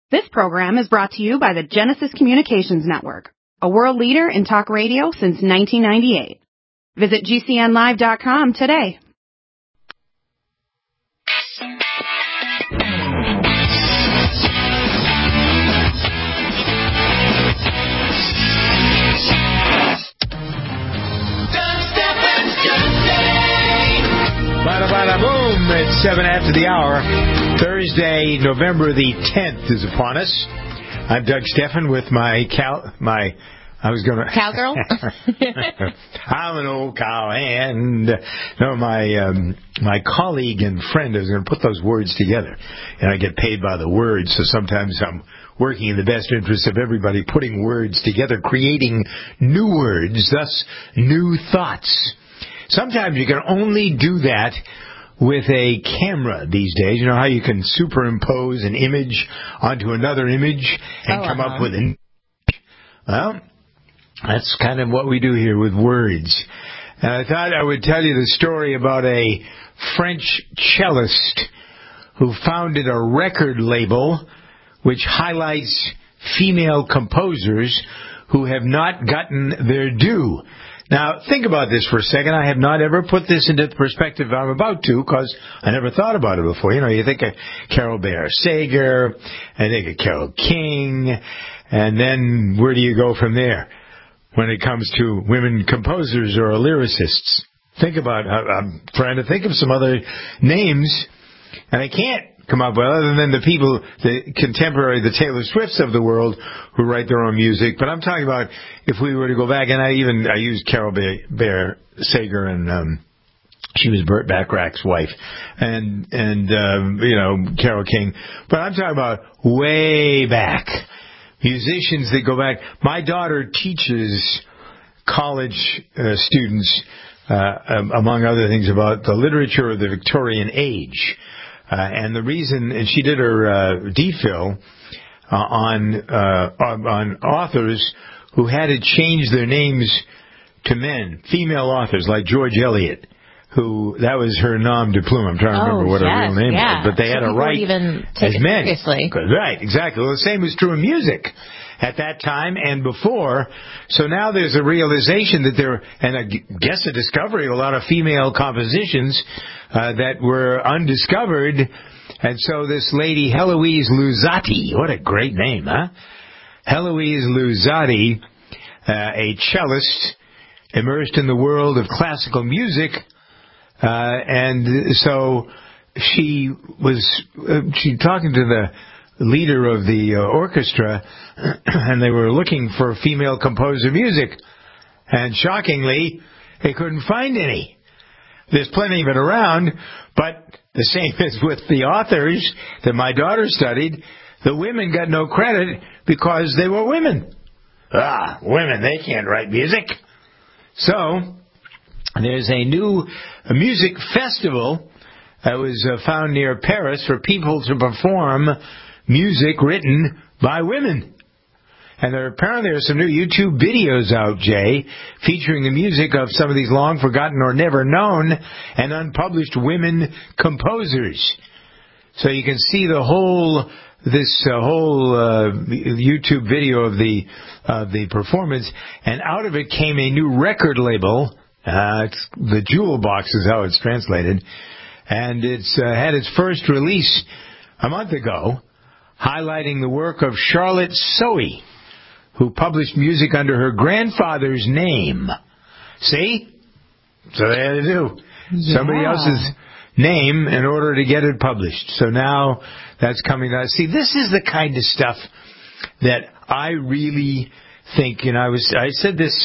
This program is brought to you by the Genesis Communications Network, a world leader in talk radio since 1998. Visit GCNlive.com today. Bada bada boom! It's 7 after the hour. Thursday, November the 10th is upon us. I'm Doug Steffen with my cowgirl. I'm an old cowhand. No, my colleague and friend is going to put those words together, and I get paid by the words. So sometimes I'm working in the best interest of everybody, putting words together, creating new words, thus new thoughts. Sometimes you can only do that with a camera these days. You know how you can superimpose an image onto another image and come up with an... Well, that's kind of what we do here with words. And I thought I would tell you the story about a French cellist who founded a record label which highlights female composers who have not gotten their due. Now, think about this for a second. I have not ever put this into the perspective I'm about to, because I never thought about it before. You know, you think of Carol Bayer Sager, I think of Carole King, and then where do you go from there when it comes to women composers or lyricists? Think about, I'm trying to think of some other names, and I can't come up with other than the people, the contemporary, the Taylor Swifts of the world who write their own music. But I'm talking about if we were to go back, and I used Carol Bayer Sager, and she was Burt Bacharach's wife, and Carole King. But I'm talking about way back, musicians that go back. My daughter teaches college students, among other things, about the literature of the Victorian age. And the reason, and she did her DPhil on authors who had to change their names to men, female authors like George Eliot, who that was her nom de plume. I'm trying to remember what her real name was, but they had to write even take as it men. Seriously. Right, exactly. Well, the same was true in music at that time and before. So now there's a realization that there, and I guess a discovery of a lot of female compositions that were undiscovered. And so this lady, Heloise Luzzati, what a great name, huh? Heloise Luzzati, a cellist immersed in the world of classical music, and so she talking to the leader of the orchestra, and they were looking for female composer music, and shockingly, they couldn't find any. There's plenty of it around, but the same as with the authors that my daughter studied, the women got no credit because they were women. Women, they can't write music. So, there's a new music festival that was found near Paris for people to perform music written by women. And apparently there's some new YouTube videos out, Jay, featuring the music of some of these long-forgotten or never-known and unpublished women composers. So you can see the whole YouTube video of the performance, and out of it came a new record label. It's the Jewel Box is how it's translated, and it's had its first release a month ago, highlighting the work of Charlotte Soey, who published music under her grandfather's name. See? So they had to do somebody else's name in order to get it published. So now that's coming out. See, this is the kind of stuff that I really think, and I said this,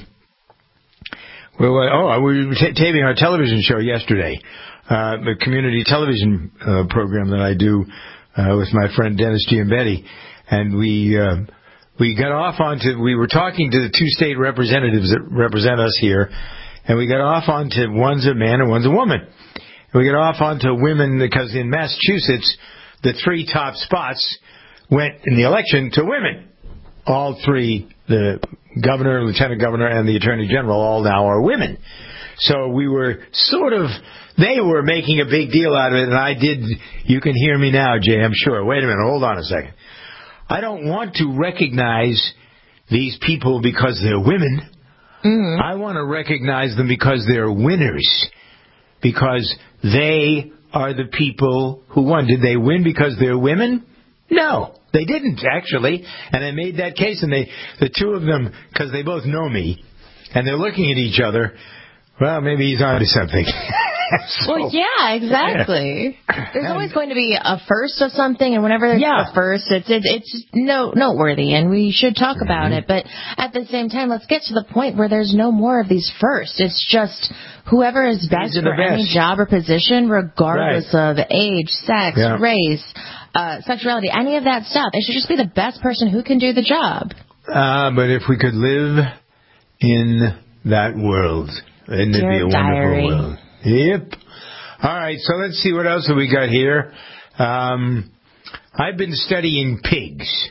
we were taping our television show yesterday, the community television program that I do with my friend Dennis Giambetti, and we got off onto, we were talking to the two state representatives that represent us here, and we got off onto one's a man and one's a woman. And we got off onto women because in Massachusetts, the three top spots went in the election to women. All three, the governor, lieutenant governor, and the attorney general, all now are women. So we were they were making a big deal out of it, and I did. You can hear me now, Jay, I'm sure. Wait a minute, hold on a second. I don't want to recognize these people because they're women. Mm-hmm. I want to recognize them because they're winners. Because they are the people who won. Did they win because they're women? No, they didn't, actually. And I made that case, and the two of them, because they both know me, and they're looking at each other, well, maybe he's onto something. Well, yeah, exactly. Yeah. There's always going to be a first of something, and whenever there's a first, it's noteworthy, and we should talk about it. But at the same time, let's get to the point where there's no more of these firsts. It's just whoever is best for any job or position, regardless of age, sex, race, sexuality, any of that stuff. It should just be the best person who can do the job. But if we could live in that world, wouldn't it be a wonderful world? Yep. All right, so let's see what else have we got here. I've been studying pigs.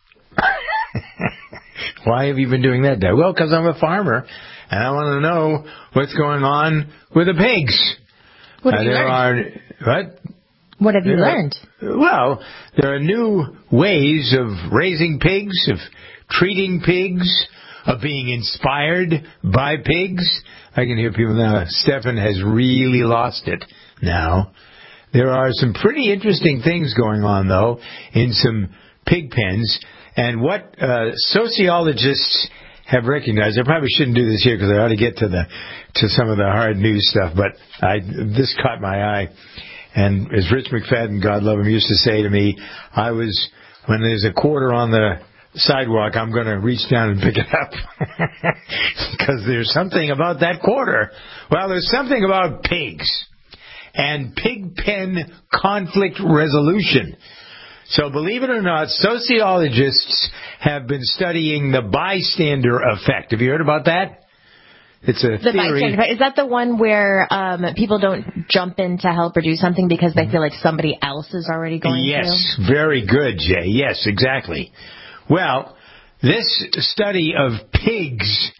Why have you been doing that, Dad? Well, because I'm a farmer, and I want to know what's going on with the pigs. What have you learned? What have you learned? Well, there are new ways of raising pigs, of treating pigs, of being inspired by pigs. I can hear people now. Stefan has really lost it now. There are some pretty interesting things going on, though, in some pig pens. And what sociologists have recognized, I probably shouldn't do this here because I ought to get to some of the hard news stuff, but this caught my eye. And as Rich McFadden, God love him, used to say to me, when there's a quarter on the sidewalk, I'm going to reach down and pick it up because there's something about that quarter. Well, there's something about pigs and pig pen conflict resolution. So believe it or not, sociologists have been studying the bystander effect. Have you heard about that? It's a theory. Is that the one where people don't jump in to help or do something because they feel like somebody else is already going to? Yes, very good, Jay. Yes, exactly. Well, this study of pigs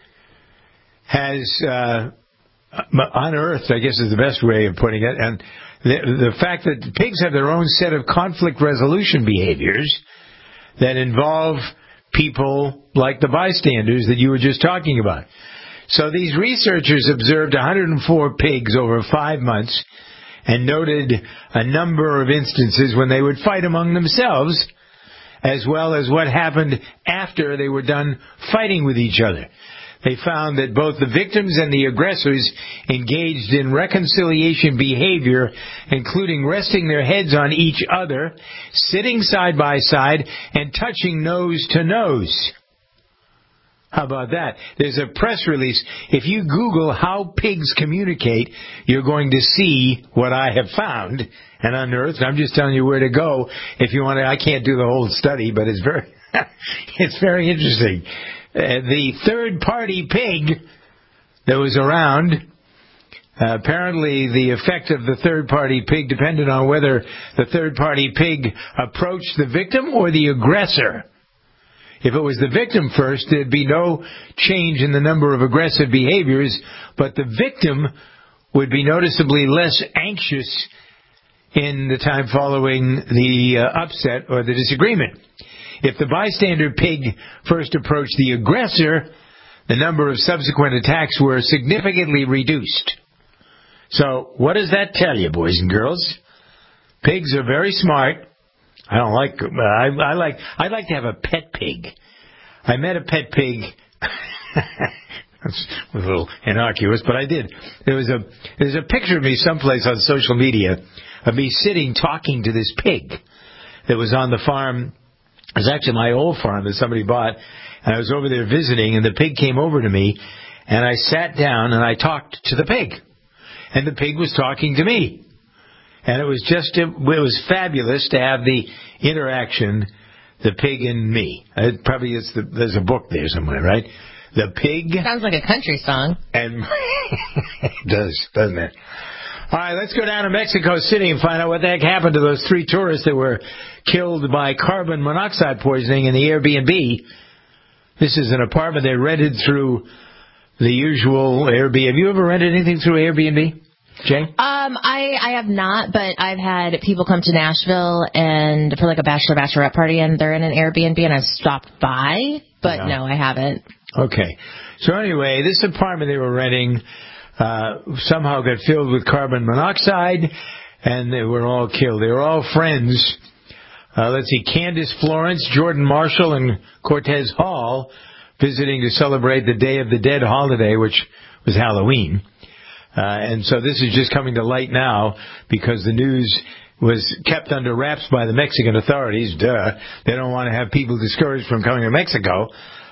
has unearthed, I guess is the best way of putting it, and the fact that pigs have their own set of conflict resolution behaviors that involve people like the bystanders that you were just talking about. So these researchers observed 104 pigs over 5 months and noted a number of instances when they would fight among themselves, as well as what happened after they were done fighting with each other. They found that both the victims and the aggressors engaged in reconciliation behavior, including resting their heads on each other, sitting side by side, and touching nose to nose. How about that? There's a press release. If you Google how pigs communicate, you're going to see what I have found and unearthed. I'm just telling you where to go if you want to. I can't do the whole study, but it's very interesting. The third-party pig that was around, apparently the effect of the third-party pig depended on whether the third-party pig approached the victim or the aggressor. If it was the victim first, there'd be no change in the number of aggressive behaviors, but the victim would be noticeably less anxious in the time following the upset or the disagreement. If the bystander pig first approached the aggressor, the number of subsequent attacks were significantly reduced. So, what does that tell you, boys and girls? Pigs are very smart. I'd like to have a pet pig. I met a pet pig. That's a little innocuous, but I did. There's a picture of me someplace on social media of me sitting talking to this pig that was on the farm. It was actually my old farm that somebody bought, and I was over there visiting, and the pig came over to me, and I sat down and I talked to the pig, and the pig was talking to me. And it was fabulous to have the interaction, the pig and me. It probably is there's a book there somewhere, right? The pig. Sounds like a country song. And it does, doesn't it? All right, let's go down to Mexico City and find out what the heck happened to those 3 tourists that were killed by carbon monoxide poisoning in the Airbnb. This is an apartment they rented through the usual Airbnb. Have you ever rented anything through Airbnb? Jane? I have not, but I've had people come to Nashville and for like a bachelorette party, and they're in an Airbnb, and I've stopped by, but no, I haven't. Okay. So anyway, this apartment they were renting somehow got filled with carbon monoxide, and they were all killed. They were all friends. Let's see, Candace Florence, Jordan Marshall, and Cortez Hall visiting to celebrate the Day of the Dead holiday, which was Halloween. And so this is just coming to light now because the news was kept under wraps by the Mexican authorities. Duh. They don't want to have people discouraged from coming to Mexico.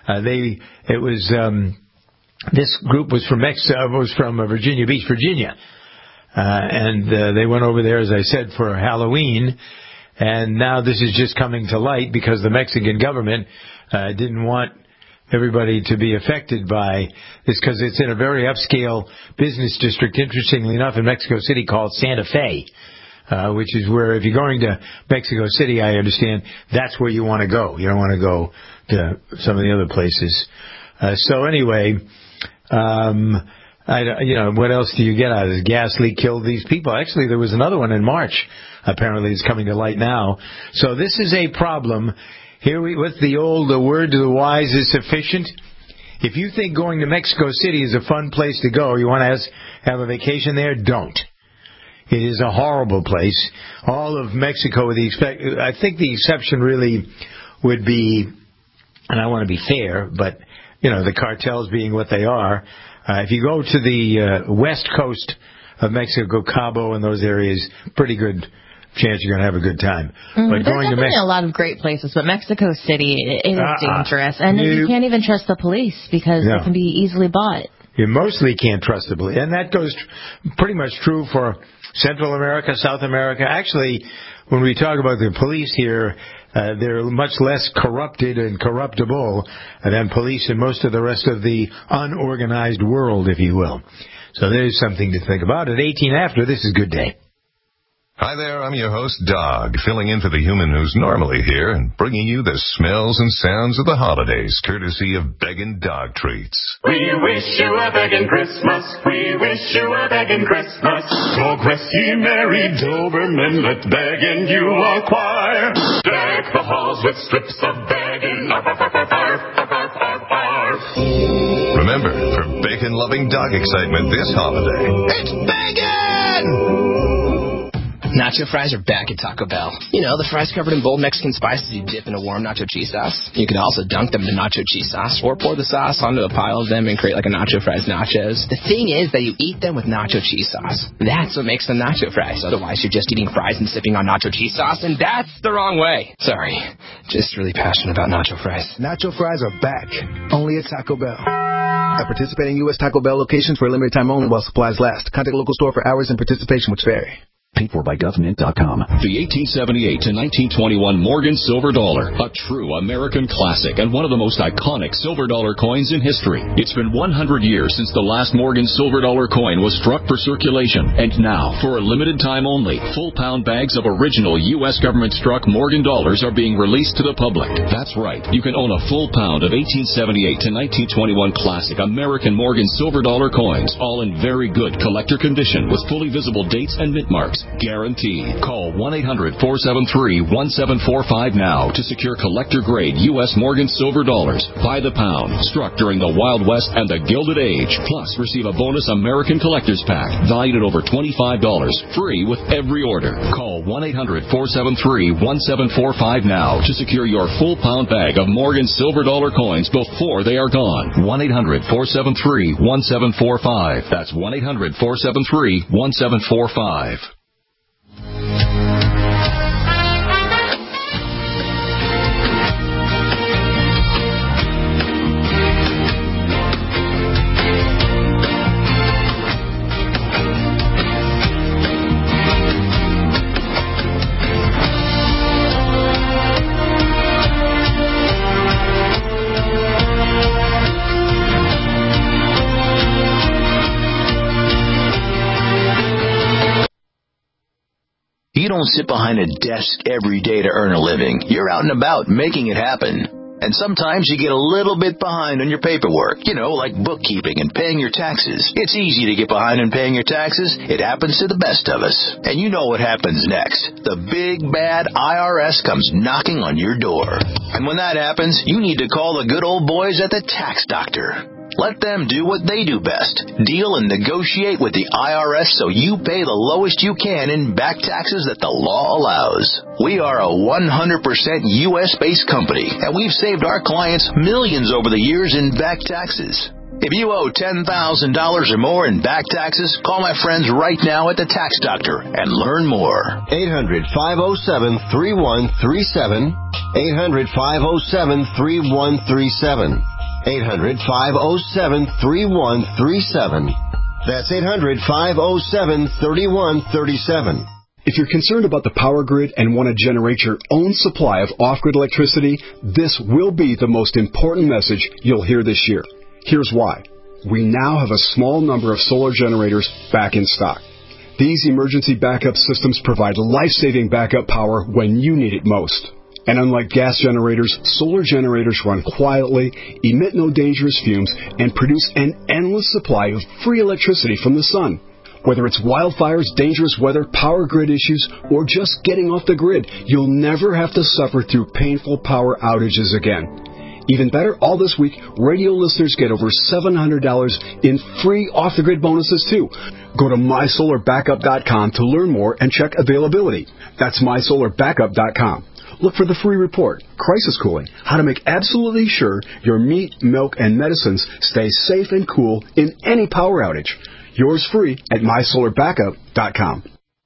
This group was from Virginia Beach, Virginia. And they went over there, as I said, for Halloween. And now this is just coming to light because the Mexican government didn't want everybody to be affected by this because it's in a very upscale business district, interestingly enough, in Mexico City called Santa Fe, which is where if you're going to Mexico City, I understand, that's where you want to go. You don't want to go to some of the other places. So anyway, what else do you get out of this? Gas leak killed these people. Actually, there was another one in March. Apparently, it's coming to light now. So this is a problem. Here with the word to the wise is sufficient. If you think going to Mexico City is a fun place to go, you want to have a vacation there, don't. It is a horrible place. All of Mexico, I think the exception really would be, and I want to be fair, but the cartels being what they are. If you go to the west coast of Mexico, Cabo and those areas, pretty good chance you're going to have a good time. But there's definitely a lot of great places, but Mexico City is dangerous. And you can't even trust the police because they can be easily bought. You mostly can't trust the police. And that goes pretty much true for Central America, South America. Actually, when we talk about the police here, they're much less corrupted and corruptible than police in most of the rest of the unorganized world, if you will. So there's something to think about. At 18 after, this is Good Day. Hi there, I'm your host, Dog, filling in for the human who's normally here and bringing you the smells and sounds of the holidays, courtesy of Beggin' Dog Treats. We wish you a beggin' Christmas. We wish you a beggin' Christmas. Go rest ye merry Doberman, let beggin' you acquire. Deck the halls with strips of beggin'. Arf, arf, arf, arf, arf, arf, arf, arf. Remember, for bacon-loving dog excitement this holiday, it's Beggin'! Nacho fries are back at Taco Bell. The fries covered in bold Mexican spices you dip in a warm nacho cheese sauce. You can also dunk them in nacho cheese sauce or pour the sauce onto a pile of them and create like a nacho fries nachos. The thing is that you eat them with nacho cheese sauce. That's what makes them nacho fries. Otherwise, you're just eating fries and sipping on nacho cheese sauce, and that's the wrong way. Sorry. Just really passionate about nacho fries. Nacho fries are back. Only at Taco Bell. At participating U.S. Taco Bell locations for a limited time only while supplies last. Contact local store for hours and participation which vary. Paid for by government.com. The 1878 to 1921 Morgan Silver Dollar, a true American classic and one of the most iconic silver dollar coins in history. It's been 100 years since the last Morgan Silver Dollar coin was struck for circulation, and now, for a limited time only, full-pound bags of original U.S. government-struck Morgan dollars are being released to the public. That's right, you can own a full pound of 1878 to 1921 classic American Morgan Silver Dollar coins, all in very good collector condition with fully visible dates and mint marks. Guaranteed. Call 1-800-473-1745 now to secure collector-grade U.S. Morgan Silver Dollars by the pound, struck during the Wild West and the Gilded Age. Plus, receive a bonus American Collector's Pack valued at over $25, free with every order. Call 1-800-473-1745 now to secure your full pound bag of Morgan Silver Dollar coins before they are gone. 1-800-473-1745. That's 1-800-473-1745. You don't sit behind a desk every day to earn a living. You're out and about making it happen. And sometimes you get a little bit behind on your paperwork, like bookkeeping and paying your taxes. It's easy to get behind on paying your taxes. It happens to the best of us. And you know what happens next. The big, bad IRS comes knocking on your door. And when that happens, you need to call the good old boys at the Tax Doctor. Let them do what they do best. Deal and negotiate with the IRS so you pay the lowest you can in back taxes that the law allows. We are a 100% U.S.-based company, and we've saved our clients millions over the years in back taxes. If you owe $10,000 or more in back taxes, call my friends right now at the Tax Doctor and learn more. 800-507-3137. 800-507-3137. 800-507-3137. That's 800-507-3137. If you're concerned about the power grid and want to generate your own supply of off-grid electricity, this will be the most important message you'll hear this year. Here's why. We now have a small number of solar generators back in stock. These emergency backup systems provide life-saving backup power when you need it most. And unlike gas generators, solar generators run quietly, emit no dangerous fumes, and produce an endless supply of free electricity from the sun. Whether it's wildfires, dangerous weather, power grid issues, or just getting off the grid, you'll never have to suffer through painful power outages again. Even better, all this week, radio listeners get over $700 in free off-the-grid bonuses, too. Go to MySolarBackup.com to learn more and check availability. That's MySolarBackup.com. Look for the free report, Crisis Cooling, how to make absolutely sure your meat, milk, and medicines stay safe and cool in any power outage. Yours free at MySolarBackup.com.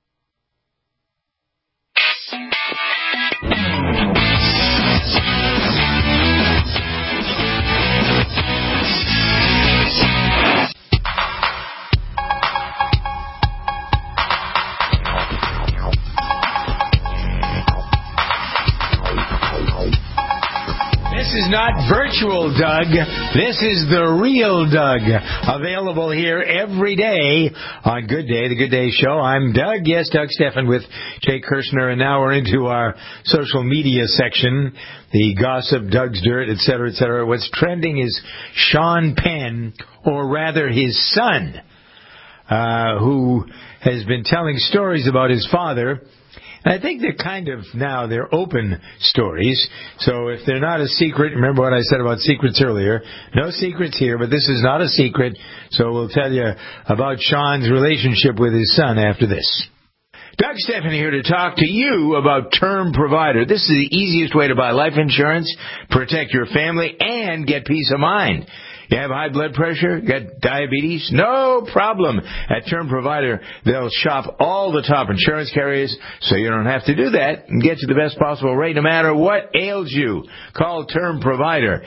This is not virtual Doug. This is the real Doug. Available here every day on Good Day, the Good Day Show. I'm Doug. Yes, Doug Steffen with Jay Kirshner. And now we're into our social media section, the gossip, Doug's Dirt, et cetera, et cetera. What's trending is Sean Penn, or rather his son, who has been telling stories about his father. And I think they're open stories. So if they're not a secret, remember what I said about secrets earlier. No secrets here, but this is not a secret. So we'll tell you about Sean's relationship with his son after this. Doug Steffen here to talk to you about Term Provider. This is the easiest way to buy life insurance, protect your family, and get peace of mind. You have high blood pressure? You got diabetes? No problem. At Term Provider, they'll shop all the top insurance carriers, so you don't have to do that, and get you the best possible rate no matter what ails you. Call Term Provider,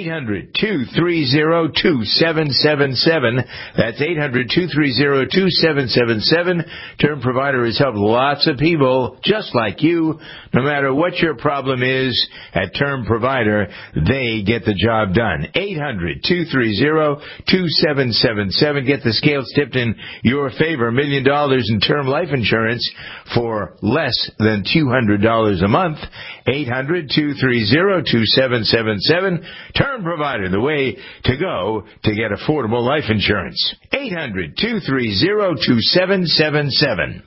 800-230-2777. That's 800-230-2777. Term Provider has helped lots of people just like you. No matter what your problem is, at Term Provider, they get the job done. 800-230-2777. Get the scales tipped in your favor. $1 million in term life insurance for less than $200 a month. 800-230-2777. Term Provider, the way to go to get affordable life insurance. 800-230-2777.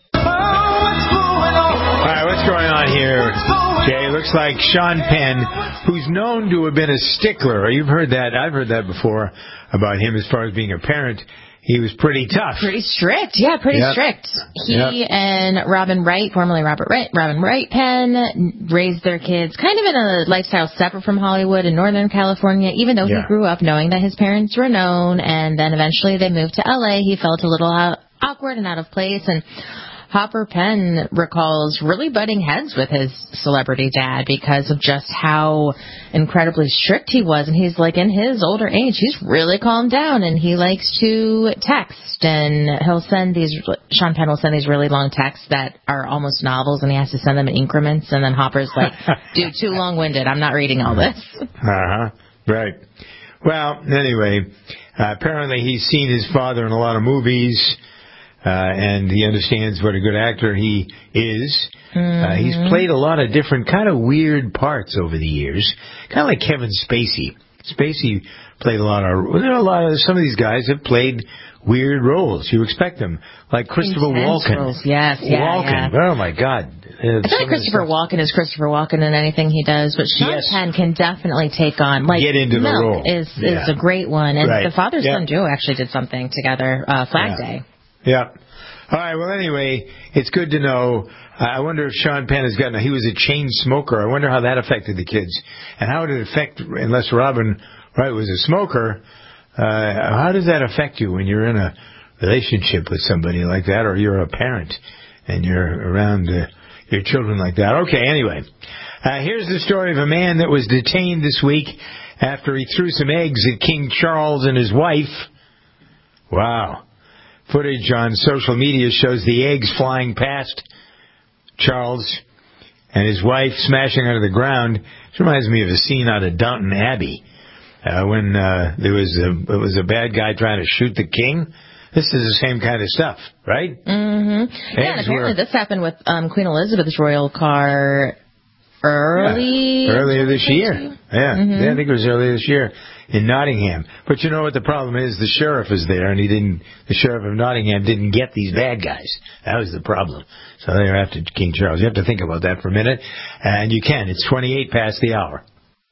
All right, what's going on here, Jay? Looks like Sean Penn, who's known to have been a stickler. You've heard that. I've heard that before about him as far as being a parent. He was pretty tough. Pretty strict. Yeah, pretty strict. He and Robin Wright, formerly Robin Wright Penn, raised their kids kind of in a lifestyle separate from Hollywood in Northern California, even though he grew up knowing that his parents were known, and then eventually they moved to L.A. He felt a little awkward and out of place, and Hopper Penn recalls really butting heads with his celebrity dad because of just how incredibly strict he was. And he's like, in his older age, he's really calmed down, and he likes to text, and Sean Penn will send these really long texts that are almost novels, and he has to send them in increments. And then Hopper's like, dude, too long-winded. I'm not reading all this. Right. Well, anyway, apparently he's seen his father in a lot of movies. and he understands what a good actor he is. He's played a lot of different kind of weird parts over the years, kind of like Kevin Spacey. Spacey played some of these guys have played weird roles. You expect them, like Christopher Walken. Roles. Yes, Walken. Yeah. Oh my God! I feel like Christopher Walken is Christopher Walken in anything he does, but Sean Penn can definitely take on get into the role. Is a great one, and right. the father-son duo actually did something together, Flag Day. Yeah. All right. Well, anyway, it's good to know. I wonder if Sean Penn has gotten. He was a chain smoker. I wonder how that affected the kids, and how did it affect? Unless Robin Wright was a smoker, how does that affect you when you're in a relationship with somebody like that, or you're a parent and you're around your children like that? Okay. Anyway, here's the story of a man that was detained this week after he threw some eggs at King Charles and his wife. Wow. Footage on social media shows the eggs flying past Charles and his wife smashing onto the ground. This reminds me of a scene out of Downton Abbey when there was a bad guy trying to shoot the king. This is the same kind of stuff, right? Mm-hmm. Yeah, and apparently this happened with Queen Elizabeth's royal car earlier this year. Yeah, I think it was earlier this year in Nottingham. But you know what the problem is? The sheriff is there, and the sheriff of Nottingham didn't get these bad guys. That was the problem. So they're after King Charles. You have to think about that for a minute, and you can. It's 28 past the hour.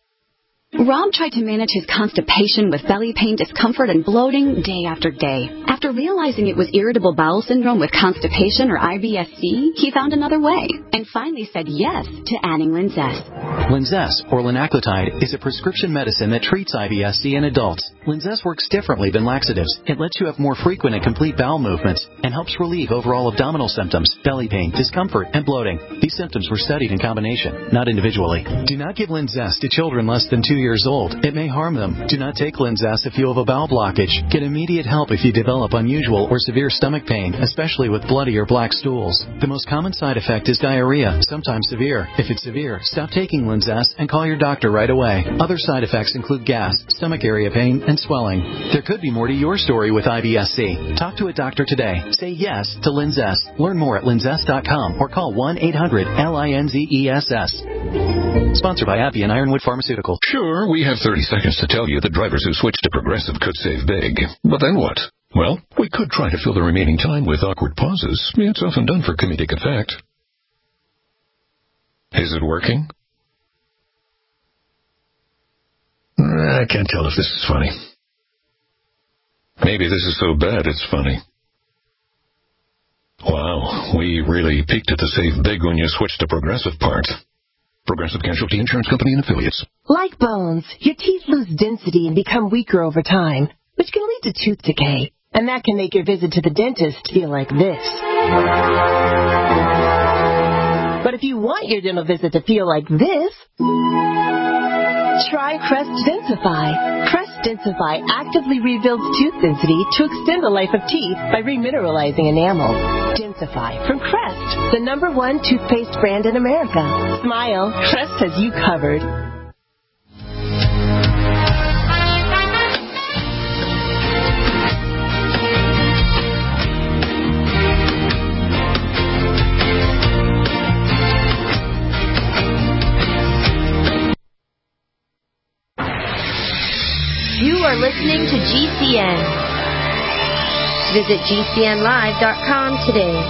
Rob tried to manage his constipation with belly pain, discomfort, and bloating day after day. After realizing it was irritable bowel syndrome with constipation or IBS-C, he found another way and finally said yes to adding Linzess. Linzess, or linaclotide, is a prescription medicine that treats IBS-C in adults. Linzess works differently than laxatives. It lets you have more frequent and complete bowel movements and helps relieve overall abdominal symptoms, belly pain, discomfort, and bloating. These symptoms were studied in combination, not individually. Do not give Linzess to children less than 2 years old. It may harm them. Do not take Linzess if you have a bowel blockage. Get immediate help if you develop unusual or severe stomach pain, especially with bloody or black stools. The most common side effect is diarrhea, sometimes severe. If it's severe, stop taking Linzess and call your doctor right away. Other side effects include gas, stomach area pain, and swelling. There could be more to your story with IBS-C. Talk to a doctor today. Say yes to Linzess. Learn more at linzess.com or call 1-800-LINZESS. Sponsored by AbbVie and Ironwood Pharmaceutical. Sure, we have 30 seconds to tell you that drivers who switch to Progressive could save big. But then what? Well, we could try to fill the remaining time with awkward pauses. It's often done for comedic effect. Is it working? I can't tell if this is funny. Maybe this is so bad it's funny. Wow, we really peaked at the save big when you switch to Progressive part. Progressive Casualty Insurance Company and Affiliates. Like bones, your teeth lose density and become weaker over time, which can lead to tooth decay. And that can make your visit to the dentist feel like this. But if you want your dental visit to feel like this, try Crest Densify. Crest Densify actively rebuilds tooth density to extend the life of teeth by remineralizing enamel. Densify from Crest, the #1 toothpaste brand in America. Smile, Crest has you covered. You are listening to GCN. Visit GCNlive.com today.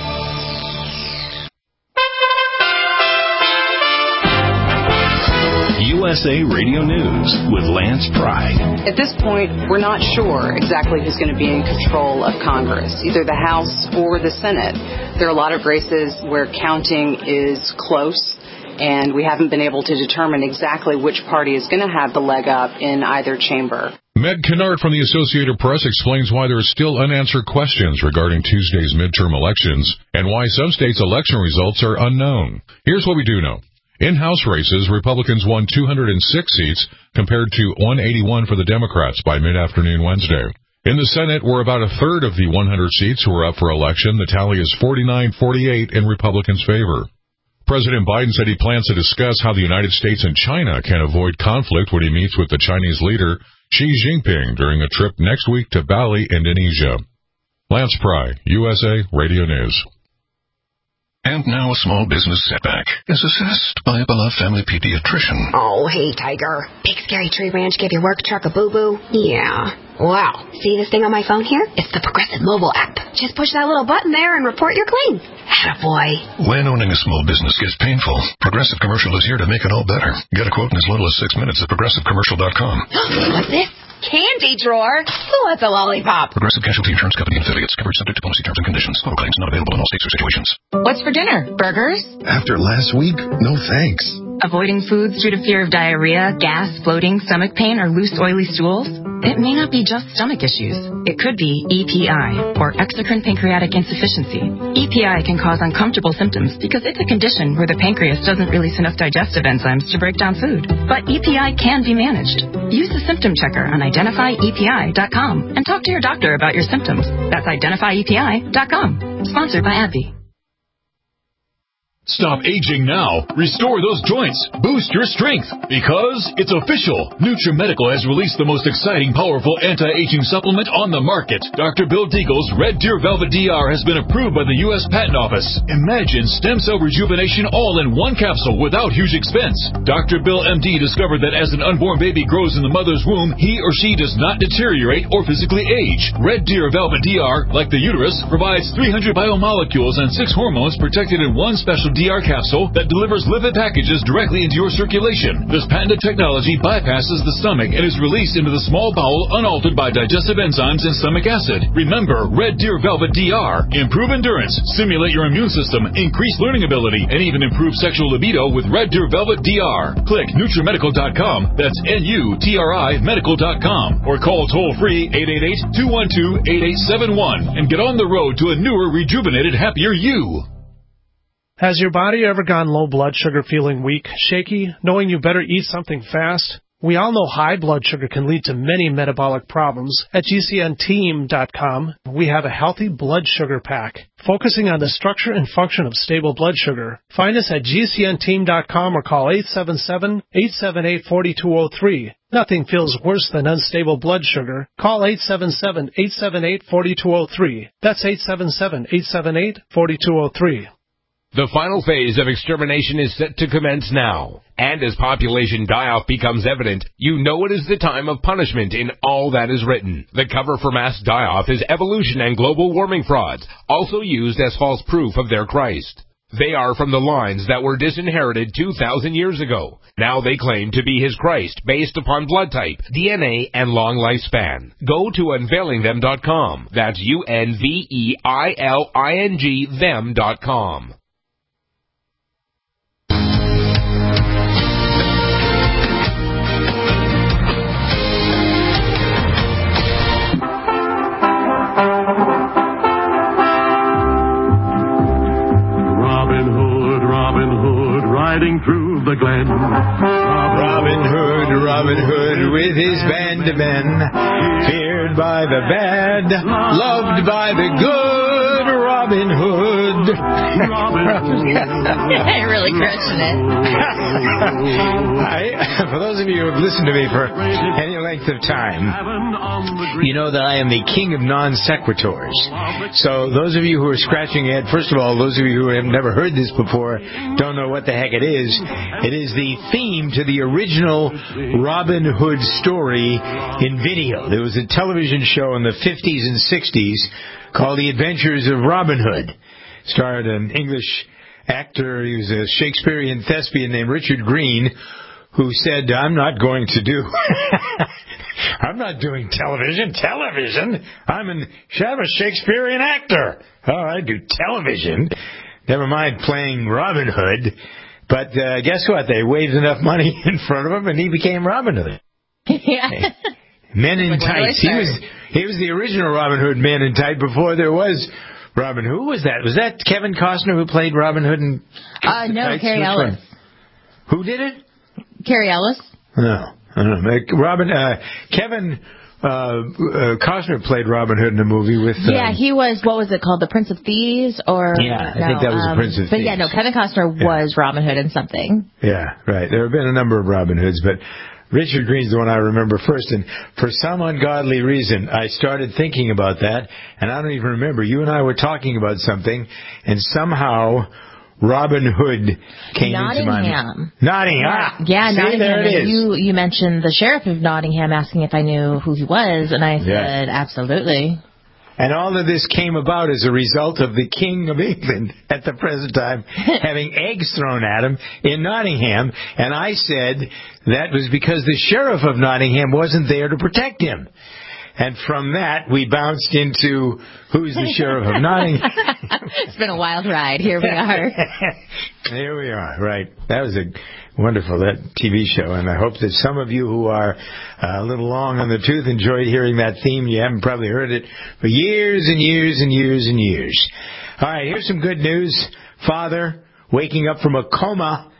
USA Radio News with Lance Pride. At this point, we're not sure exactly who's going to be in control of Congress, either the House or the Senate. There are a lot of races where counting is close, and we haven't been able to determine exactly which party is going to have the leg up in either chamber. Meg Kennard from the Associated Press explains why there are still unanswered questions regarding Tuesday's midterm elections and why some states' election results are unknown. Here's what we do know. In House races, Republicans won 206 seats compared to 181 for the Democrats by mid-afternoon Wednesday. In the Senate, where about a third of the 100 seats who are up for election, the tally is 49-48 in Republicans' favor. President Biden said he plans to discuss how the United States and China can avoid conflict when he meets with the Chinese leader Xi Jinping during a trip next week to Bali, Indonesia. Lance Pry, USA Radio News. And now a small business setback is assessed by a beloved family pediatrician. Oh, hey, Tiger. Big Scary Tree Ranch give your work truck a boo-boo? Yeah. Wow. See this thing on my phone here? It's the Progressive mobile app. Just push that little button there and report you're clean. Attaboy. When owning a small business gets painful, Progressive Commercial is here to make it all better. Get a quote in as little as 6 minutes at ProgressiveCommercial.com. What's this? Candy drawer? Who wants a lollipop? Progressive Casualty Insurance Company and affiliates. Coverage subject to policy terms and conditions. Auto claims not available in all states or situations. What's for dinner? Burgers? After last week, no thanks. Avoiding foods due to fear of diarrhea, gas, bloating, stomach pain, or loose, oily stools? It may not be just stomach issues. It could be EPI, or exocrine pancreatic insufficiency. EPI can cause uncomfortable symptoms because it's a condition where the pancreas doesn't release enough digestive enzymes to break down food. But EPI can be managed. Use the symptom checker on identifyepi.com and talk to your doctor about your symptoms. That's identifyepi.com. Sponsored by AbbVie. Stop aging now. Restore those joints. Boost your strength. Because it's official. NutriMedical has released the most exciting, powerful anti-aging supplement on the market. Dr. Bill Deagle's Red Deer Velvet DR has been approved by the U.S. Patent Office. Imagine stem cell rejuvenation all in one capsule without huge expense. Dr. Bill MD discovered that as an unborn baby grows in the mother's womb, he or she does not deteriorate or physically age. Red Deer Velvet DR, like the uterus, provides 300 biomolecules and 6 hormones protected in one special DR capsule that delivers lipid packages directly into your circulation. This patented technology bypasses the stomach and is released into the small bowel unaltered by digestive enzymes and stomach acid. Remember, Red Deer Velvet DR. Improve endurance, stimulate your immune system, increase learning ability, and even improve sexual libido with Red Deer Velvet DR. Click NutriMedical.com. That's NUTRI Medical.com. Or call toll-free 888-212-8871 and get on the road to a newer, rejuvenated, happier you. Has your body ever gone low blood sugar, feeling weak, shaky, knowing you better eat something fast? We all know high blood sugar can lead to many metabolic problems. At GCNteam.com, we have a healthy blood sugar pack, focusing on the structure and function of stable blood sugar. Find us at GCNteam.com or call 877-878-4203. Nothing feels worse than unstable blood sugar. Call 877-878-4203. That's 877-878-4203. The final phase of extermination is set to commence now. And as population die-off becomes evident, you know it is the time of punishment in all that is written. The cover for mass die-off is evolution and global warming frauds, also used as false proof of their Christ. They are from the lines that were disinherited 2,000 years ago. Now they claim to be his Christ based upon blood type, DNA, and long lifespan. Go to unveilingthem.com. That's UNVEILING them.com. Riding through the glen. Robin Hood with his band of men, feared by the bad, loved by the good. Robin Hood. I really crushing it. For those of you who have listened to me for any length of time, you know that I am the king of non sequiturs. So those of you who are scratching your head, first of all, those of you who have never heard this before, don't know what the heck it is. It is the theme to the original Robin Hood story in video. There was a television show in the 50s and 60s called The Adventures of Robin Hood. Starred an English actor, he was a Shakespearean thespian named Richard Green, who said, I'm not going to do... I'm not doing television. I'm a Shakespearean actor. Oh, I do television. Never mind playing Robin Hood. But guess what? They waved enough money in front of him, and he became Robin Hood. Yeah. Men in Tights. He was the original Robin Hood Man in Tights before there was Robin. Who was that? Was that Kevin Costner who played Robin Hood in no, Carrie Ellis. Who did it? Carrie Ellis. No, I don't know. Kevin Costner played Robin Hood in a movie with... yeah, he was, what was it called, The Prince of Thieves? Or I think that was The Prince of Thieves. But yeah, no, Kevin Costner was Robin Hood in something. Yeah, right. There have been a number of Robin Hoods, but Richard Green's the one I remember first, and for some ungodly reason, I started thinking about that, and I don't even remember. You and I were talking about something, and somehow Robin Hood came into my mind. Nottingham. Yeah, See, Nottingham. there it is. You mentioned the sheriff of Nottingham asking if I knew who he was, and I said, absolutely. And all of this came about as a result of the King of England at the present time having eggs thrown at him in Nottingham. And I said that was because the sheriff of Nottingham wasn't there to protect him. And from that, we bounced into who's the sheriff of Nottingham. It's been a wild ride. Here we are. Here we are, right. That was wonderful, that TV show. And I hope that some of you who are a little long on the tooth enjoyed hearing that theme. You haven't probably heard it for years and years and years and years. All right, here's some good news. Father waking up from a coma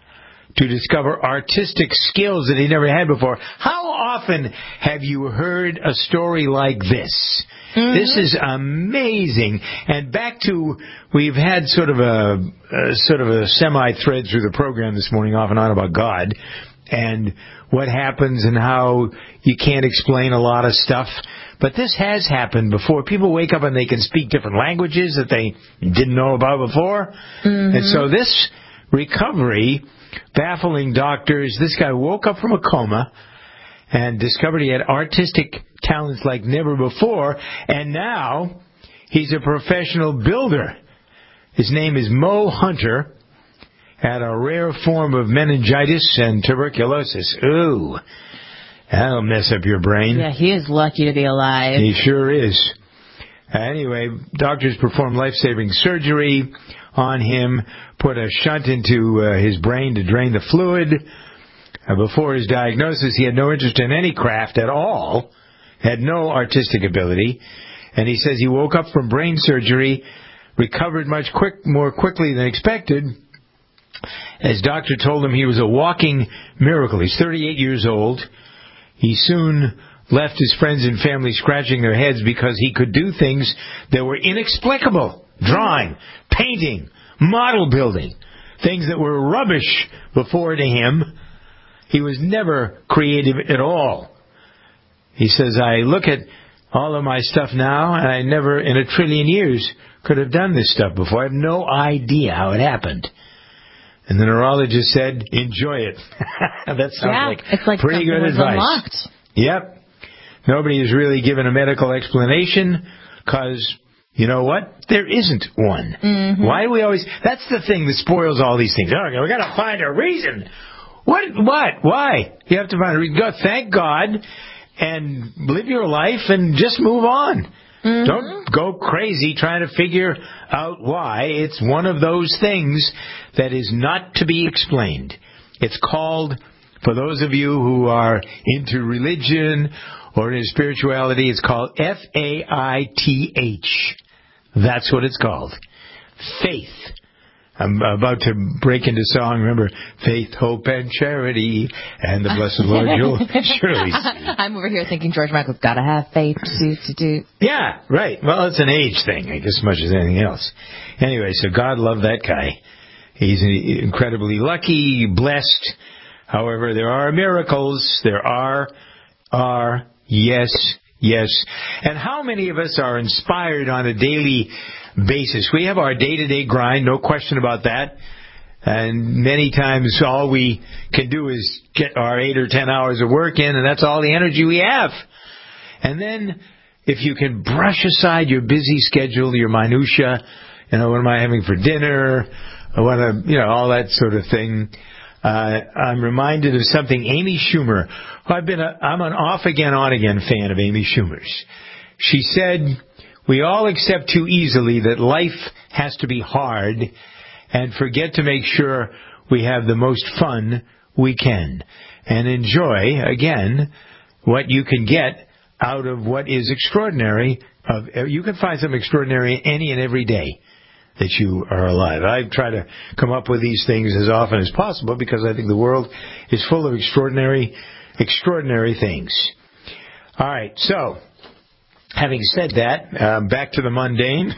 to discover artistic skills that he never had before. How often have you heard a story like this? Mm-hmm. This is amazing. And back to, we've had sort of a semi-thread through the program this morning, off and on, about God and what happens and how you can't explain a lot of stuff. But this has happened before. People wake up and they can speak different languages that they didn't know about before. Mm-hmm. And so this recovery, baffling doctors, this guy woke up from a coma and discovered he had artistic talents like never before, and now he's a professional builder. His name is Mo Hunter, had a rare form of meningitis and tuberculosis. Ooh, that'll mess up your brain. Yeah, he is lucky to be alive. He sure is. Anyway, doctors performed life-saving surgery on him, put a shunt into his brain to drain the fluid. Before his diagnosis, he had no interest in any craft at all, had no artistic ability, and he says he woke up from brain surgery, recovered more quickly than expected. As doctor told him, he was a walking miracle. He's 38 years old. He soon left his friends and family scratching their heads because he could do things that were inexplicable. Drawing, painting, model building, things that were rubbish before to him. He was never creative at all. He says, I look at all of my stuff now, and I never in a trillion years could have done this stuff before. I have no idea how it happened. And the neurologist said, enjoy it. That sounds like pretty good advice. Unlocked. Yep. Nobody has really given a medical explanation because, you know what? There isn't one. Mm-hmm. Why do we always... That's the thing that spoils all these things. Okay, we got to find a reason. What? Why? You have to find a reason. Thank God and live your life and just move on. Mm-hmm. Don't go crazy trying to figure out why. It's one of those things that is not to be explained. It's called, for those of you who are into religion or into spirituality, it's called Faith. That's what it's called. Faith. I'm about to break into song. Remember, faith, hope, and charity, and the blessed Lord you'll surely see. I'm over here thinking George Michael's got to have faith to do. Yeah, right. Well, it's an age thing, I guess, as much as anything else. Anyway, so God loved that guy. He's incredibly lucky, blessed. However, there are miracles. There are, yes. And how many of us are inspired on a daily basis? We have our day-to-day grind, no question about that. And many times all we can do is get our 8 or 10 hours of work in, and that's all the energy we have. And then if you can brush aside your busy schedule, your minutia, what am I having for dinner, all that sort of thing. I'm reminded of something Amy Schumer. I'm an off-again, on-again fan of Amy Schumer's. She said, we all accept too easily that life has to be hard and forget to make sure we have the most fun we can and enjoy, again, what you can get out of what is extraordinary. You can find something extraordinary any and every day that you are alive. I try to come up with these things as often as possible because I think the world is full of extraordinary things. All right, so having said that, back to the mundane,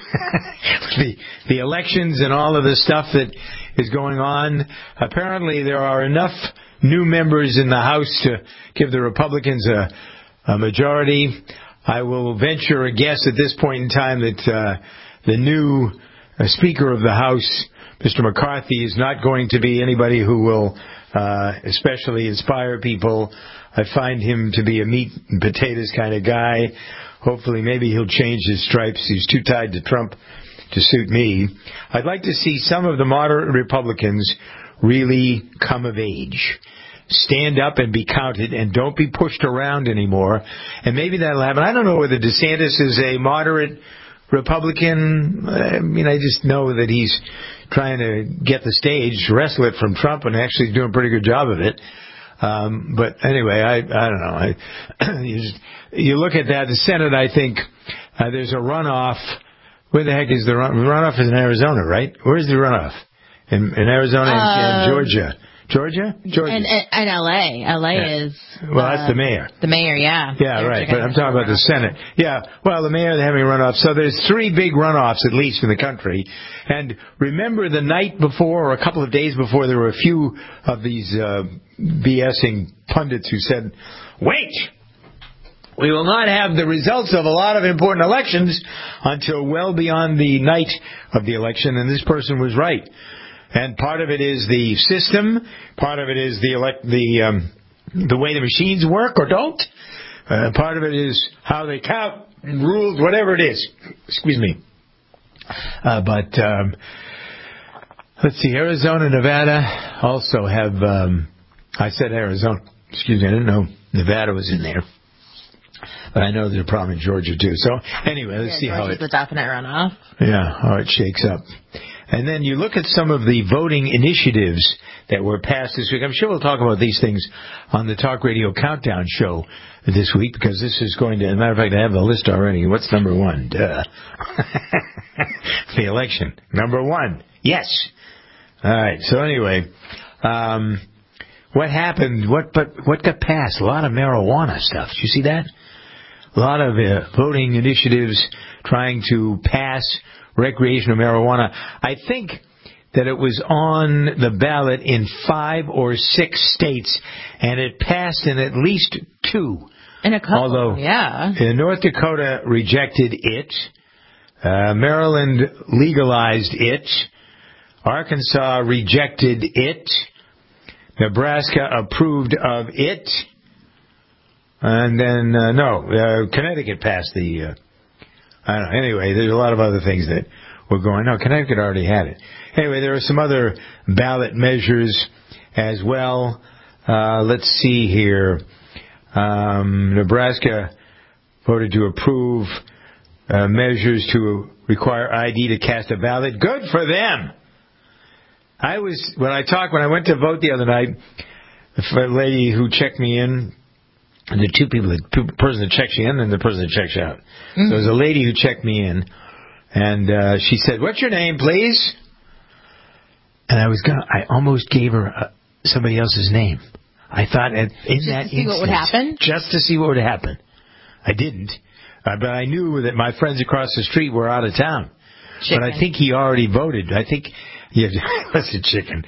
the elections and all of the stuff that is going on. Apparently, there are enough new members in the House to give the Republicans a majority. I will venture a guess at this point in time that the new Speaker of the House, Mr. McCarthy, is not going to be anybody who will especially inspire people. I find him to be a meat and potatoes kind of guy. Hopefully, maybe he'll change his stripes. He's too tied to Trump to suit me. I'd like to see some of the moderate Republicans really come of age. Stand up and be counted and don't be pushed around anymore. And maybe that'll happen. I don't know whether DeSantis is a moderate Republican. I mean, I just know that he's trying to get the stage, wrestle it from Trump, and actually doing a pretty good job of it. But anyway, I don't know. You look at that, the Senate, I think there's a runoff. Where the heck is the runoff? Is in Arizona, right? Where's the runoff? In Arizona and Georgia. Georgia? And L.A. L.A. is... Well, that's the mayor. The mayor, yeah. Yeah, right. But I'm talking about the Senate. Yeah, well, the mayor, they're having runoffs. So there's 3 big runoffs, at least, in the country. And remember the night before, or a couple of days before, there were a few of these BSing pundits who said, wait! We will not have the results of a lot of important elections until well beyond the night of the election. And this person was right. And part of it is the system. Part of it is the way the machines work or don't. Part of it is how they count and rules, whatever it is. Excuse me. But let's see. Arizona, Nevada also have. I said Arizona. Excuse me. I didn't know Nevada was in there. But I know there's a problem in Georgia too. So anyway, let's see how the definite runoff. Yeah, how it shakes up. And then you look at some of the voting initiatives that were passed this week. I'm sure we'll talk about these things on the Talk Radio Countdown show this week, because this is going to, as a matter of fact, I have the list already. What's number 1? Duh. The election. Number 1. Yes. All right. So anyway, what happened? What got passed? A lot of marijuana stuff. Did you see that? A lot of voting initiatives trying to pass recreational marijuana. I think that it was on the ballot in 5 or 6 states, and it passed in at least 2. In a couple, although, yeah. North Dakota rejected it. Maryland legalized it. Arkansas rejected it. Nebraska approved of it. And then, Connecticut passed the... I don't know. Anyway, there's a lot of other things that were going. No, Connecticut already had it. Anyway, there are some other ballot measures as well. Let's see here. Nebraska voted to approve measures to require ID to cast a ballot. Good for them. When I went to vote the other night, the lady who checked me in, and the two people, the person that checks you in and the person that checks you out. Mm-hmm. So there's a lady who checked me in, and she said, "What's your name, please?" And I almost gave her somebody else's name. I thought in that instance, what would happen? Just to see what would happen. I didn't, but I knew that my friends across the street were out of town. Chicken. But I think he already voted. I think what's a chicken?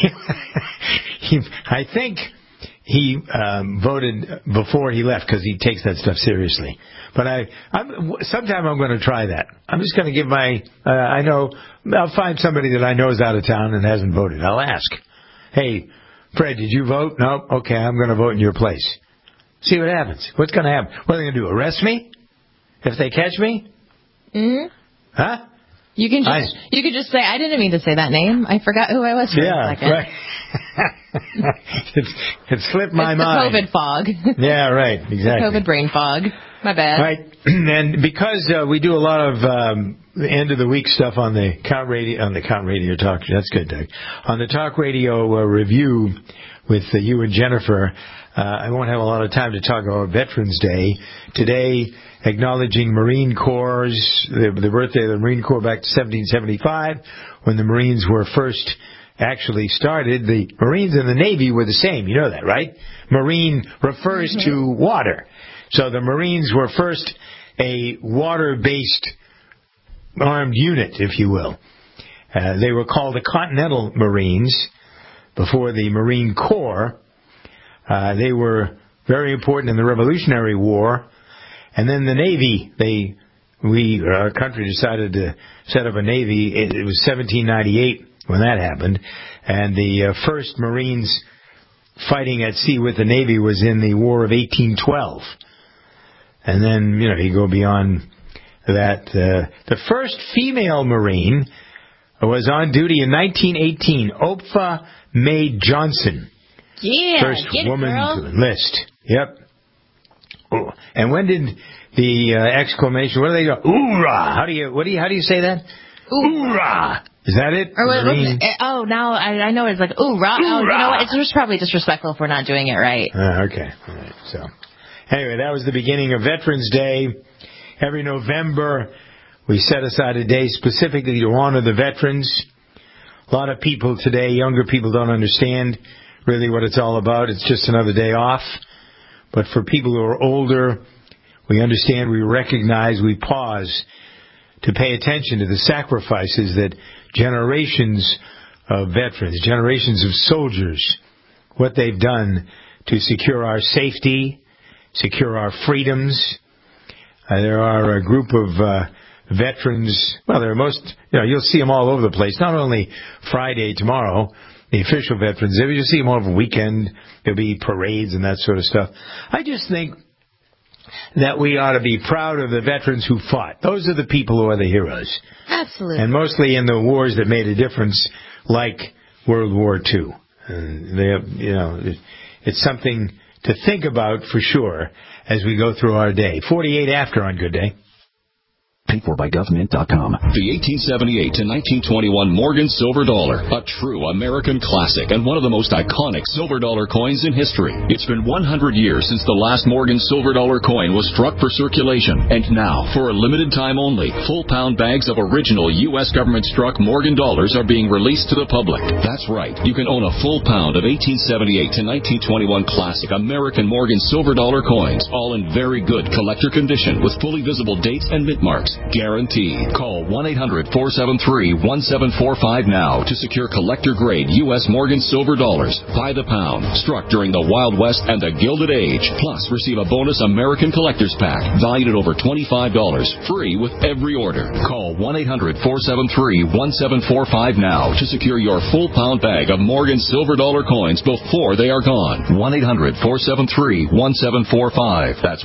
I think he voted before he left, because he takes that stuff seriously. But sometime I'm going to try that. I'm just going to give I'll find somebody that I know is out of town and hasn't voted. I'll ask, "Hey, Fred, did you vote?" "No." "Okay, I'm going to vote in your place." See what happens. What's going to happen? What are they going to do? Arrest me if they catch me? Mm-hmm. Huh? You can just say, "I didn't mean to say that name. I forgot who I was for a second." Right. It slipped my mind. It's the COVID fog. Yeah, right. Exactly. The COVID brain fog. My bad. Right. And because we do a lot of end of the week stuff on the Count Radio Talk. That's good, Doug. On the Talk Radio review with you and Jennifer, I won't have a lot of time to talk about Veterans Day today. Acknowledging Marine Corps, the birthday of the Marine Corps back to 1775, when the Marines were first actually started, the Marines and the Navy were the same. You know that, right? Marine refers to water. So the Marines were first a water-based armed unit, if you will. They were called the Continental Marines before the Marine Corps. They were very important in the Revolutionary War. And then the Navy, our country decided to set up a Navy. It was 1798 when that happened. And the first Marines fighting at sea with the Navy was in the War of 1812. And then, you go beyond that. The first female Marine was on duty in 1918, Opha May Johnson. Yeah, first woman to enlist. Yep. Oh. And when did the exclamation? What do they go? Hoorah! How do you say that? Hoorah! Is that it? Or now I know it's like hoorah. Oh, you know what? It's just probably disrespectful if we're not doing it right. Okay. All right. So, anyway, that was the beginning of Veterans Day. Every November, we set aside a day specifically to honor the veterans. A lot of people today, younger people, don't understand really what it's all about. It's just another day off. But for people who are older, we understand, we recognize, we pause to pay attention to the sacrifices that generations of veterans, generations of soldiers, what they've done to secure our safety, secure our freedoms. There are a group of veterans, you'll see them all over the place, not only Friday, tomorrow, the official veterans, you'll see them all over the weekend. There'll be parades and that sort of stuff. I just think that we ought to be proud of the veterans who fought. Those are the people who are the heroes. Absolutely. And mostly in the wars that made a difference, like World War II. And it's something to think about for sure as we go through our day. 48 after on Good Day. Paid for by government.com. The 1878 to 1921 Morgan Silver Dollar, a true American classic and one of the most iconic silver dollar coins in history. It's been 100 years since the last Morgan Silver Dollar coin was struck for circulation, and now, for a limited time only, full pound bags of original U.S. government-struck Morgan dollars are being released to the public. That's right, you can own a full pound of 1878 to 1921 classic American Morgan Silver Dollar coins, all in very good collector condition with fully visible dates and mint marks. Guaranteed. Call 1-800-473-1745 now to secure collector-grade U.S. Morgan Silver Dollars by the pound, struck during the Wild West and the Gilded Age. Plus, receive a bonus American Collector's Pack valued at over $25, free with every order. Call 1-800-473-1745 now to secure your full pound bag of Morgan Silver Dollar coins before they are gone. 1-800-473-1745. That's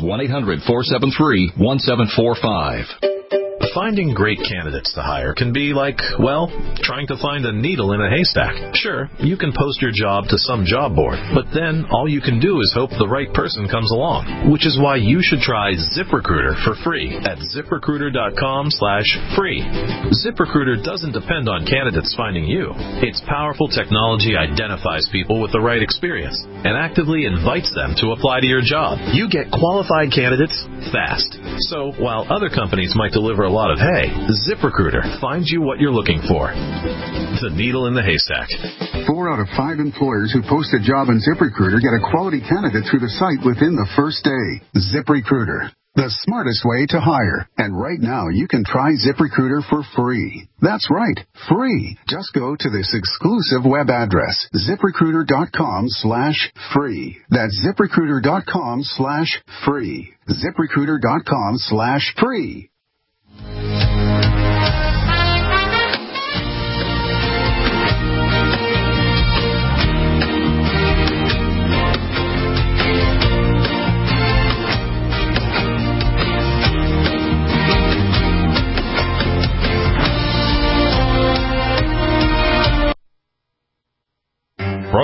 1-800-473-1745. Finding great candidates to hire can be like, trying to find a needle in a haystack. Sure, you can post your job to some job board, but then all you can do is hope the right person comes along, which is why you should try ZipRecruiter for free at ZipRecruiter.com/free. ZipRecruiter doesn't depend on candidates finding you. Its powerful technology identifies people with the right experience and actively invites them to apply to your job. You get qualified candidates fast. So while other companies might deliver a lot of hay, ZipRecruiter finds you what you're looking for. The needle in the haystack. 4 out of 5 employers who post a job in ZipRecruiter get a quality candidate through the site within the first day. ZipRecruiter, the smartest way to hire. And right now, you can try ZipRecruiter for free. That's right, free. Just go to this exclusive web address, ZipRecruiter.com/free. That's ZipRecruiter.com/free. ZipRecruiter.com/free.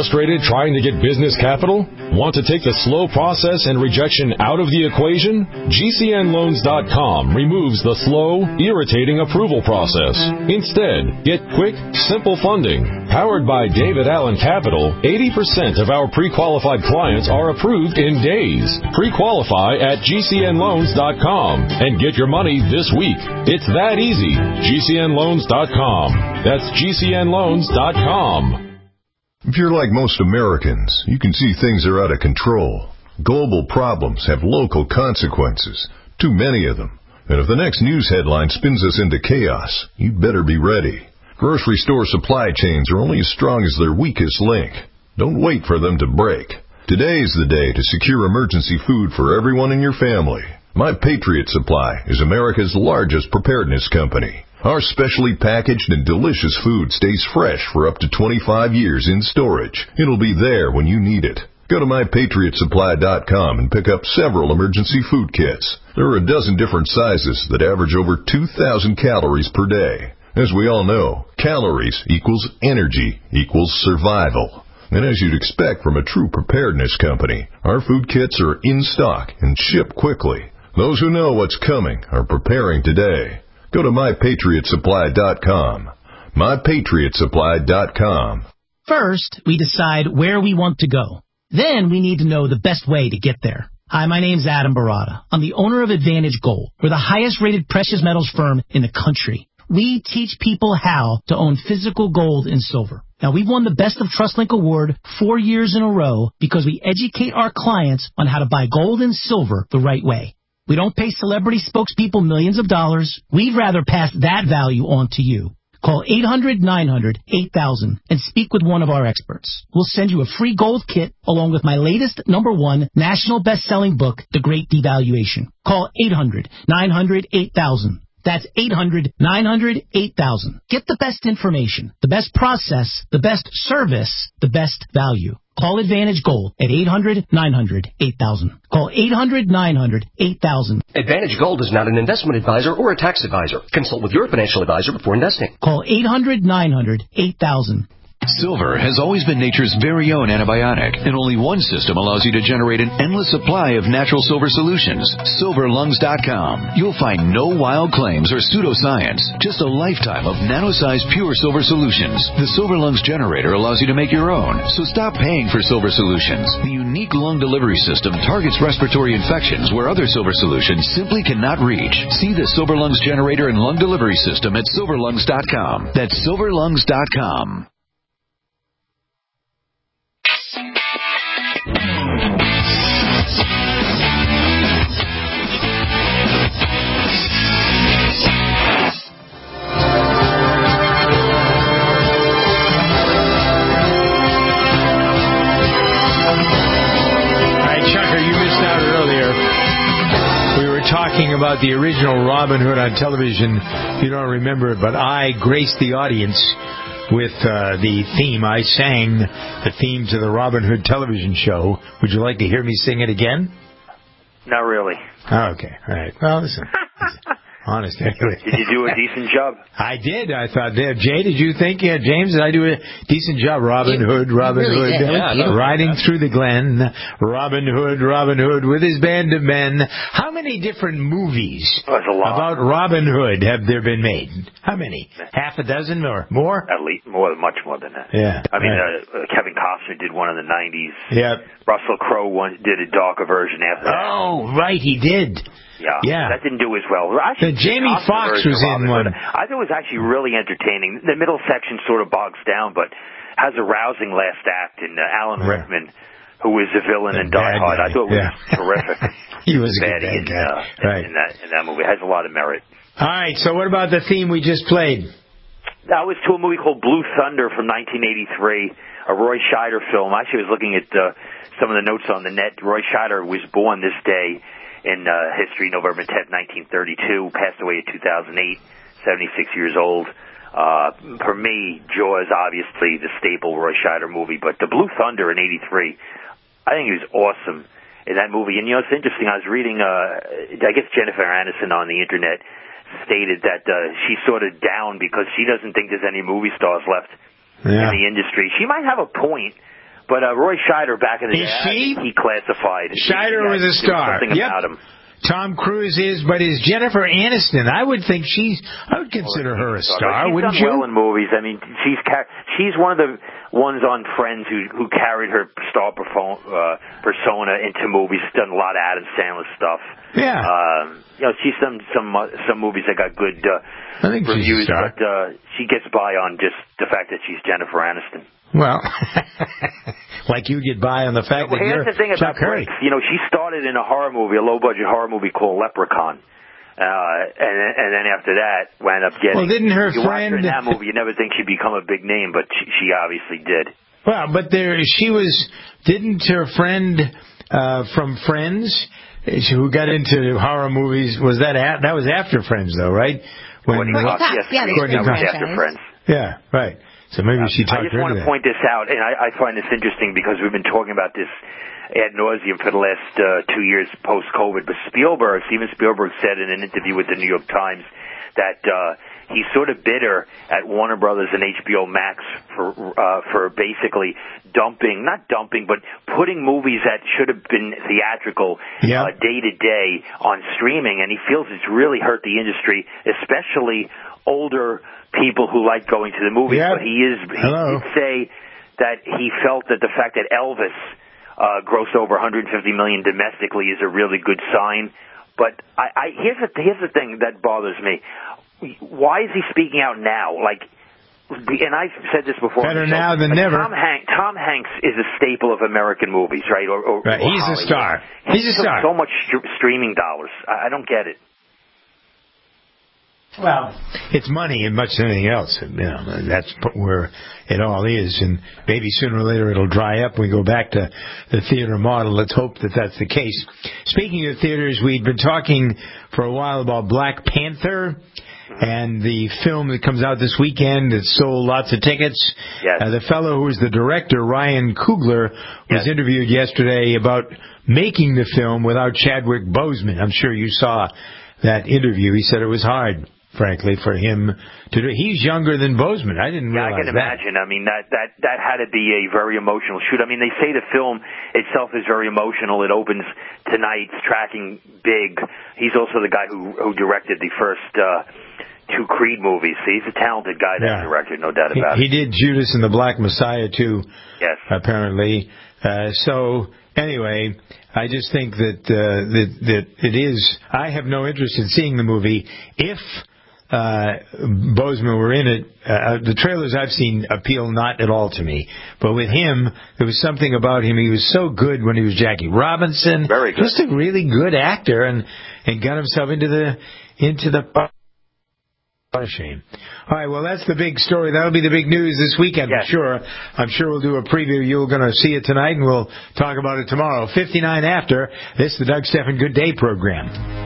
Frustrated trying to get business capital? Want to take the slow process and rejection out of the equation? GCNLoans.com removes the slow, irritating approval process. Instead, get quick, simple funding. Powered by David Allen Capital, 80% of our pre-qualified clients are approved in days. Pre-qualify at GCNLoans.com and get your money this week. It's that easy. GCNLoans.com. That's GCNLoans.com. If you're like most Americans, you can see things are out of control. Global problems have local consequences. Too many of them. And if the next news headline spins us into chaos, you'd better be ready. Grocery store supply chains are only as strong as their weakest link. Don't wait for them to break. Today's the day to secure emergency food for everyone in your family. My Patriot Supply is America's largest preparedness company. Our specially packaged and delicious food stays fresh for up to 25 years in storage. It'll be there when you need it. Go to MyPatriotSupply.com and pick up several emergency food kits. There are a dozen different sizes that average over 2,000 calories per day. As we all know, calories equals energy equals survival. And as you'd expect from a true preparedness company, our food kits are in stock and ship quickly. Those who know what's coming are preparing today. Go to MyPatriotSupply.com. MyPatriotSupply.com. First, we decide where we want to go. Then we need to know the best way to get there. Hi, my name's Adam Barada. I'm the owner of Advantage Gold. We're the highest rated precious metals firm in the country. We teach people how to own physical gold and silver. Now, we've won the Best of TrustLink Award 4 years in a row because we educate our clients on how to buy gold and silver the right way. We don't pay celebrity spokespeople millions of dollars. We'd rather pass that value on to you. Call 800-900-8000 and speak with one of our experts. We'll send you a free gold kit along with my latest #1 national best-selling book, The Great Devaluation. Call 800-900-8000. That's 800-900-8000. Get the best information, the best process, the best service, the best value. Call Advantage Gold at 800-900-8000. Call 800-900-8000. Advantage Gold is not an investment advisor or a tax advisor. Consult with your financial advisor before investing. Call 800-900-8000. Silver has always been nature's very own antibiotic, and only one system allows you to generate an endless supply of natural silver solutions. SilverLungs.com. You'll find no wild claims or pseudoscience, just a lifetime of nano-sized pure silver solutions. The Silver Lungs generator allows you to make your own, so stop paying for silver solutions. The unique lung delivery system targets respiratory infections where other silver solutions simply cannot reach. See the Silver Lungs generator and lung delivery system at SilverLungs.com. That's SilverLungs.com. Talking about the original Robin Hood on television. You don't remember it, but I graced the audience with the theme. I sang the theme to the Robin Hood television show. Would you like to hear me sing it again? Not really. Okay, all right. Well, listen. Honest. Did you do a decent job? I did. I thought, Jay, did you think, James, did I do a decent job? Robin Hood, riding through the glen. Robin Hood with his band of men. How many different movies about Robin Hood have there been made? How many? Half a dozen or more? At least much more than that. Yeah. I mean, Kevin Costner did one in the 90s. Yeah. Russell Crowe did a darker version after that. Oh, right, he did. Yeah. That didn't do as well. The Jamie Foxx was in one. I thought it was actually really entertaining. The middle section sort of bogs down, but has a rousing last act. And Alan Rickman, who was the villain in Die Hard, I thought was terrific. He was a good guy. In that movie. It has a lot of merit. All right, so what about the theme we just played? That was to a movie called Blue Thunder from 1983, a Roy Scheider film. Actually, I was looking at some of the notes on the net. Roy Scheider was born this day in history, November 10th, 1932, passed away in 2008, 76 years old. For me, Jaws, obviously, the staple Roy Scheider movie, but the Blue Thunder in 83, I think he was awesome in that movie. And, it's interesting, I was reading, I guess Jennifer Aniston on the Internet stated that she's sort of down because she doesn't think there's any movie stars left in the industry. She might have a point, But Roy Scheider back in the day, she? I think he classified. Scheider was a star. Something about him. Tom Cruise is, but is Jennifer Aniston? I would consider her a star, wouldn't you? She's done well in movies. I mean, she's one of the ones on Friends who carried her star persona into movies. She's done a lot of Adam Sandler stuff. Yeah. She's done some movies that got good I think reviews, she's a star. but she gets by on just the fact that she's Jennifer Aniston. Well, like you get by on the fact that you're here's the thing about Chuck Berry. She started in a horror movie, a low-budget horror movie called Leprechaun. And then after that, wound up getting... Well, didn't her you friend... watch her in that movie, you never think she'd become a big name, but she obviously did. Well, but didn't her friend from Friends, who got into horror movies, was that was after Friends, though, right? Courtney Cox, yes, Courtney that was Cox. after Friends. Yeah, right. So maybe she talked I just want to point this out, and I find this interesting because we've been talking about this ad nauseum for the last 2 years post-COVID. But Steven Spielberg said in an interview with the New York Times that he's sort of bitter at Warner Brothers and HBO Max for basically not dumping, but putting movies that should have been theatrical day to day on streaming, and he feels it's really hurt the industry, especially older people who like going to the movies. But he did say that he felt that the fact that Elvis grossed over $150 million domestically is a really good sign. But here's the thing that bothers me. Why is he speaking out now? And I've said this before. Better now than never. Tom Hanks is a staple of American movies, right? Right. He's a star. He's a star. So much streaming dollars. I don't get it. Well, it's money and much anything else. That's where it all is. And maybe sooner or later it'll dry up. We go back to the theater model. Let's hope that that's the case. Speaking of theaters, we've been talking for a while about Black Panther and the film that comes out this weekend. It sold lots of tickets. Yes. The fellow who was the director, Ryan Coogler, was interviewed yesterday about making the film without Chadwick Boseman. I'm sure you saw that interview. He said it was hard, frankly, for him to do. He's younger than Boseman. I didn't realize I can imagine. I mean, that had to be a very emotional shoot. I mean, they say the film itself is very emotional. It opens tonight, it's tracking big. He's also the guy who directed the first two Creed movies. So he's a talented guy, that director, no doubt about it. He did Judas and the Black Messiah, too, apparently. So, anyway, I just think that it is... I have no interest in seeing the movie. If Boseman were in it, the trailers I've seen appeal not at all to me. But with him, there was something about him. He was so good when he was Jackie Robinson. Very good. Just a really good actor, and got himself into the... What a shame. All right, well, that's the big story. That'll be the big news this weekend, for sure. I'm sure we'll do a preview. You're going to see it tonight, and we'll talk about it tomorrow. 59 after. This is the Doug Stephan Good Day program.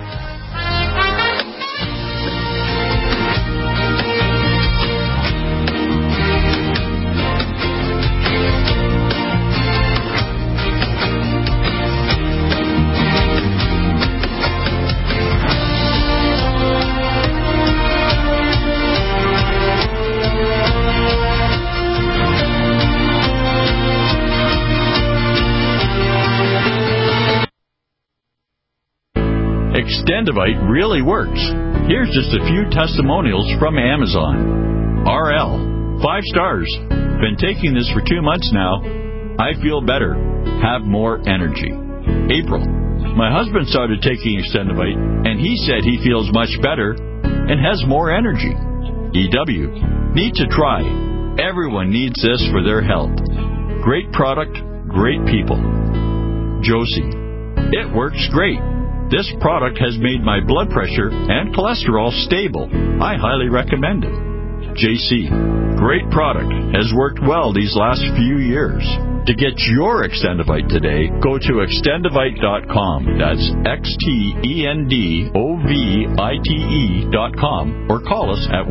Extendivite really works. Here's just a few testimonials from Amazon. RL, 5 stars. Been taking this for 2 months now. I feel better. Have more energy. April, my husband started taking Extendivite, and he said he feels much better and has more energy. EW, need to try. Everyone needs this for their health. Great product, great people. Josie, it works great. This product has made my blood pressure and cholesterol stable. I highly recommend it. JC, great product. Has worked well these last few years. To get your Extendivite today, go to extendivite.com. That's XTENDOVITE.com or call us at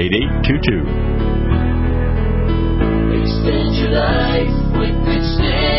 1-877-928-8822. Extend your life with Extend.